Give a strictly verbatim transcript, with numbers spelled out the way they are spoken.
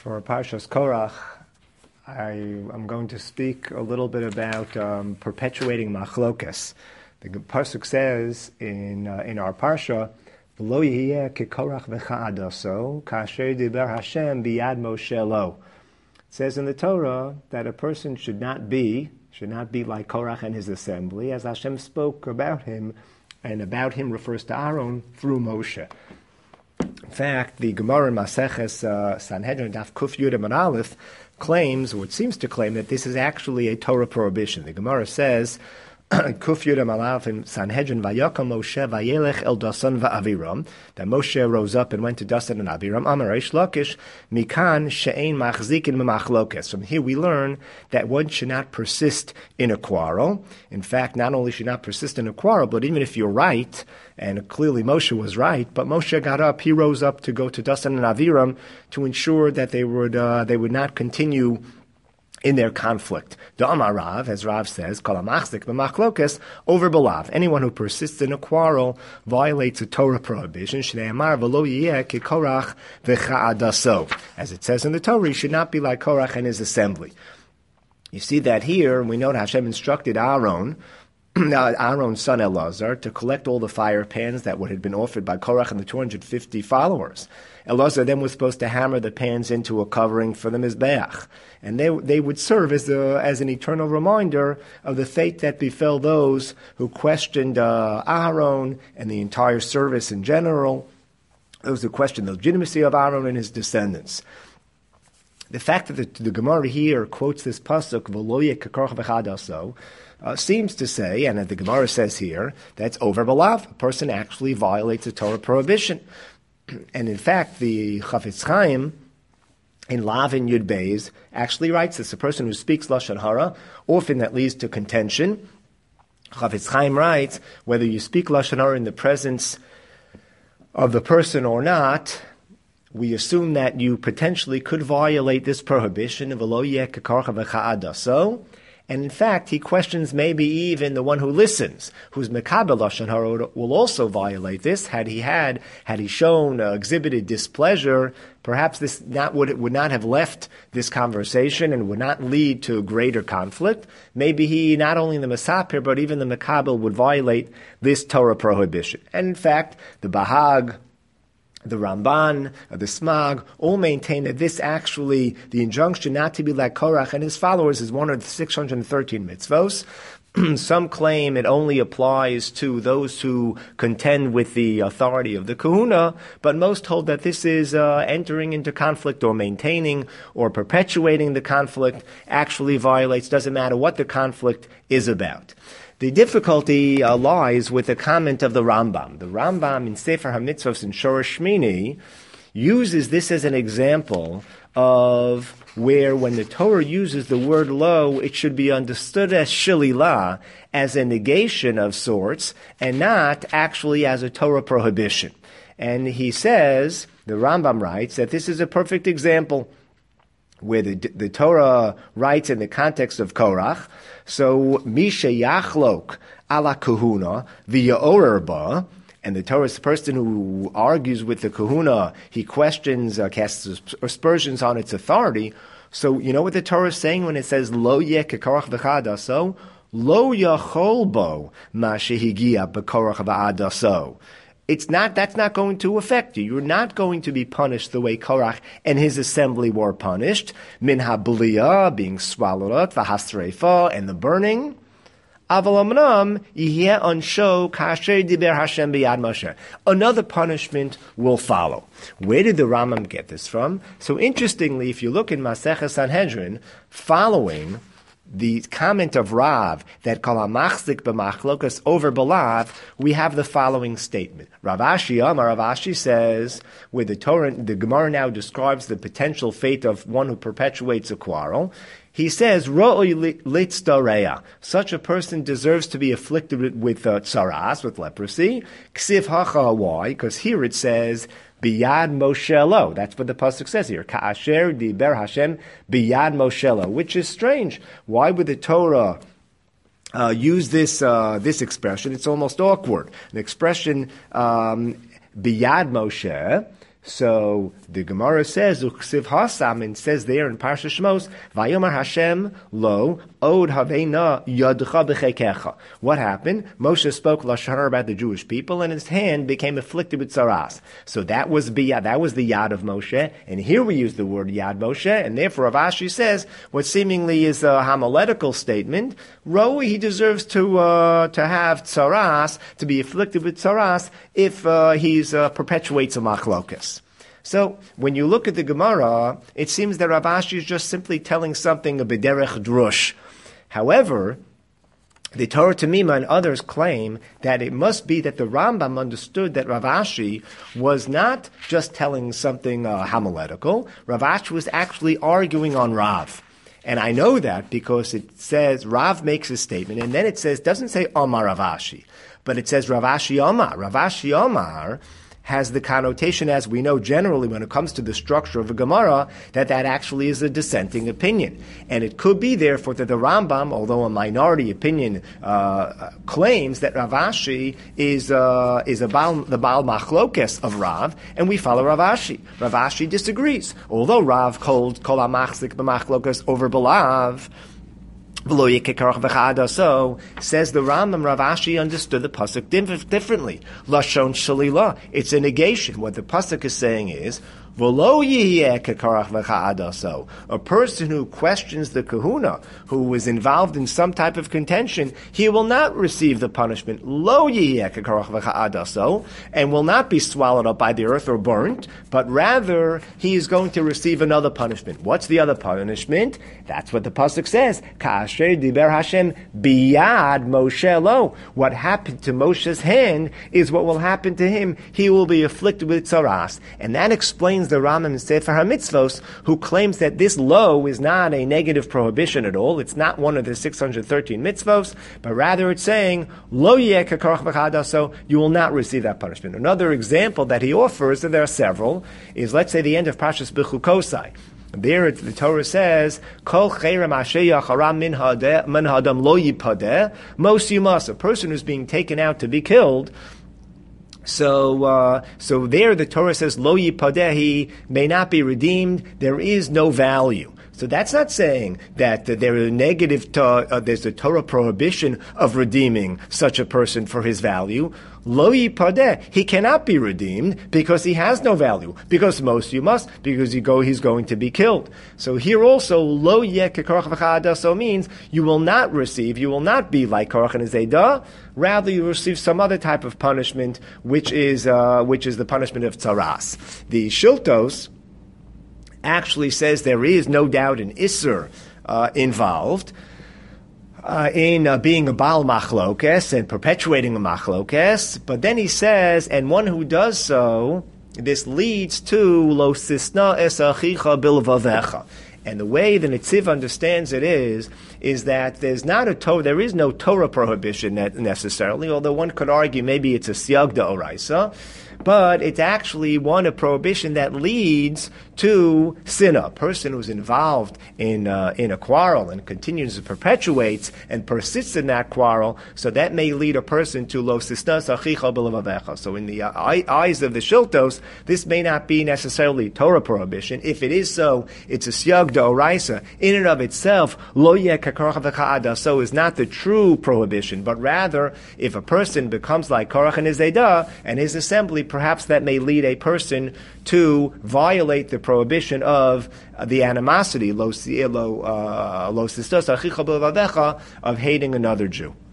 For Parshas Korach, I am going to speak a little bit about um, perpetuating machlokas. The pasuk says in uh, in our parsha, "V'lo yiheh kekorach v'cha'adaso, kasher diber Hashem biyad Moshe lo." It says in the Torah that a person should not be should not be like Korach and his assembly, as Hashem spoke about him, and about him refers to Aaron through Moshe. In fact, the Gemara in Maseches uh, Sanhedrin Daf Kuf Yud Amud Aleph claims, or it seems to claim, that this is actually a Torah prohibition. The Gemara says, Kuf Yud Amud Aleph in Sanhedrin, Vayakam Moshe vayelech el Dasan va'Aviram, that Moshe rose up and went to Dasan and Aviram. Amar Reish Lakish, Mikan she'ein machzikin b'machlokes. From here we learn that one should not persist in a quarrel. In fact, not only should not persist in a quarrel, but even if you're right, and clearly Moshe was right, but Moshe got up, he rose up to go to Dasan and Aviram to ensure that they would uh, they would not continue in their conflict. The Amar Rav, as Rav says, Kol hamachzik b'machlokes, over belav. Anyone who persists in a quarrel violates a Torah prohibition. Shnei Amar v'lo yiyeh kekorach v'cha'adaso. As it says in the Torah, he should not be like Korach and his assembly. You see that here, and we know that Hashem instructed Aaron, Aaron's son Elazar, to collect all the fire pans that would have been offered by Korach and the two hundred fifty followers. Elazar then was supposed to hammer the pans into a covering for the Mizbeach. And they they would serve as a, as an eternal reminder of the fate that befell those who questioned uh, Aaron and the entire service in general, those who questioned the legitimacy of Aaron and his descendants. The fact that the, the Gemara here quotes this pasuk, V'lo yeh kekorach v'cha'adaso, Uh, seems to say, and the Gemara says here, that's over belav. A person actually violates a Torah prohibition. And in fact, the Chafetz Chaim in Lavin Yud Beis actually writes this. A person who speaks Lashon Hara, often that leads to contention. Chafetz Chaim writes, whether you speak Lashon Hara in the presence of the person or not, we assume that you potentially could violate this prohibition of V'lo yeh kekorach v'cha'adaso. And in fact, he questions maybe even the one who listens, who's mekabel lashon hara, will also violate this. Had he had, had he shown, uh, exhibited displeasure, perhaps this not would would not have left this conversation and would not lead to greater conflict. Maybe he, not only the mesapir, but even the mekabel would violate this Torah prohibition. And in fact, the Bahag, the Ramban, the Smag, all maintain that this actually, the injunction not to be like Korach and his followers, is one of the six hundred thirteen mitzvos. Some claim it only applies to those who contend with the authority of the kahuna, but most hold that this is uh, entering into conflict or maintaining or perpetuating the conflict actually violates, doesn't matter what the conflict is about. The difficulty uh, lies with the comment of the Rambam. The Rambam in Sefer HaMitzvos in Shorosh Shmini uses this as an example of where when the Torah uses the word lo, it should be understood as shililah, as a negation of sorts, and not actually as a Torah prohibition. And he says, the Rambam writes, that this is a perfect example where the, the Torah writes in the context of Korach, so Misha Yachlok ala kahuna v'ya'orer ba, and the Torah is the person who argues with the kahuna, he questions, uh, casts aspersions on its authority. So you know what the Torah is saying when it says lo yeh kekorach v'cha'adaso? Lo yachol bo ma shehigia b'korach v'adaso. It's not, that's not going to affect you. You're not going to be punished the way Korach and his assembly were punished. Min ha'bliyah, being swallowed up, v'hasreifa, and the burning. Aval amnam, yiheh ansho kasher diber Hashem biyad Moshe. Another punishment will follow. Where did the Rambam get this from? So interestingly, if you look in Maseches Sanhedrin, following the comment of Rav that kol hamachzik b'machlokas over belav, we have the following statement. Rav Ashi Amar, Rav Ashi says, where the Torah, the Gemara now describes the potential fate of one who perpetuates a quarrel. He says, Ro'oi litzdareya. Such a person deserves to be afflicted with uh, tsaras, with leprosy. Ksiv hacha, why? Because here it says, Biyad Moshelo. That's what the pasuk says here. Ka'asher diber Hashem biyad Moshelo, which is strange. Why would the Torah uh, use this uh, this expression? It's almost awkward. An expression um, biyad Moshe. So the Gemara says, Uksiv Hasam, and says there in Parsha Shmos, Vayomer Hashem lo od haveina yadcha b'chekecha. What happened? Moshe spoke Lashon Hara about the Jewish people, and his hand became afflicted with tzaras. So that was biyad, that was the yad of Moshe, and here we use the word yad Moshe, and therefore Rav Ashi says what seemingly is a homiletical statement. Ro, he deserves to uh, to have tzaras, to be afflicted with tzaras, if uh, he's uh, perpetuates a machlokas. So, when you look at the Gemara, it seems that Rav Ashi is just simply telling something a b'derech drush. However, the Torah Tamima and others claim that it must be that the Rambam understood that Rav Ashi was not just telling something uh, homiletical. Rav Ashi was actually arguing on Rav. And I know that because it says, Rav makes a statement, and then it says, doesn't say Omar Rav Ashi, but it says Rav Ashi Omar. Rav Ashi Omar has the connotation, as we know generally when it comes to the structure of a Gemara, that that actually is a dissenting opinion. And it could be, therefore, that the Rambam, although a minority opinion, uh, claims that Rav Ashi is, uh, is a Baal, the Baal Machlokes of Rav, and we follow Rav Ashi. Rav Ashi disagrees. Although Rav called Kol HaMachzik B'Machlokes over Belav, so, says the Rambam, Rav Ashi understood the pasuk dif- differently. Lashon shalila. It's a negation. What the pasuk is saying is, a person who questions the kahuna, who is involved in some type of contention, he will not receive the punishment, lo and will not be swallowed up by the earth or burnt, but rather he is going to receive another punishment. What's the other punishment? That's what the pasuk says. Ka'asher diber Hashem biyad Moshe lo. What happened to Moshe's hand is what will happen to him. He will be afflicted with tzaras. And that explains the Rambam in Sefer HaMitzvos, who claims that this lo is not a negative prohibition at all. It's not one of the six hundred thirteen mitzvos, but rather it's saying, lo yeh kakarach v'chadaso, you will not receive that punishment. Another example that he offers, and there are several, is let's say the end of Parshas Bechukosai. There the Torah says, Kol cherem asher yacharam min hadam lo yipadeh, mos yumas, a person who's being taken out to be killed. So, uh, so there the Torah says, Lo yipadeh, he may not be redeemed, there is no value. So that's not saying that uh, there is a negative, to, uh, there's a Torah prohibition of redeeming such a person for his value. Lo yipadeh, he cannot be redeemed because he has no value. Because most you must, because you go, he's going to be killed. So here also, lo yeh kekorach v'chadaso means you will not receive, you will not be like Korach and Zaydah. Rather, you receive some other type of punishment, which is uh, which is the punishment of tzaras. The Shiltos actually says there is no doubt an Isser uh, involved uh, in uh, being a Baal Machlokes and perpetuating a Machlokes, but then he says, and one who does so, this leads to Lo Sisna Es Achicha Bilvavecha. And the way the Netziv understands it is, is that there's not a Torah, there is no Torah prohibition necessarily, although one could argue maybe it's a Siyag D'Oraisa, but it's actually one, a prohibition that leads to sinna. A person who's involved in uh, in a quarrel and continues to perpetuates and persists in that quarrel, so that may lead a person to lo sisnas achicha b'levavecha. So in the uh, eyes of the Shiltos, this may not be necessarily Torah prohibition. If it is so, it's a siyag d'oraisa. In and of itself, lo yeh kakorach v'cha'ada, so is not the true prohibition, but rather, if a person becomes like Korach and his Zaydah and his assembly, perhaps that may lead a person to violate the prohibition of uh, the animosity, lo, lo, uh, lo, of hating another Jew.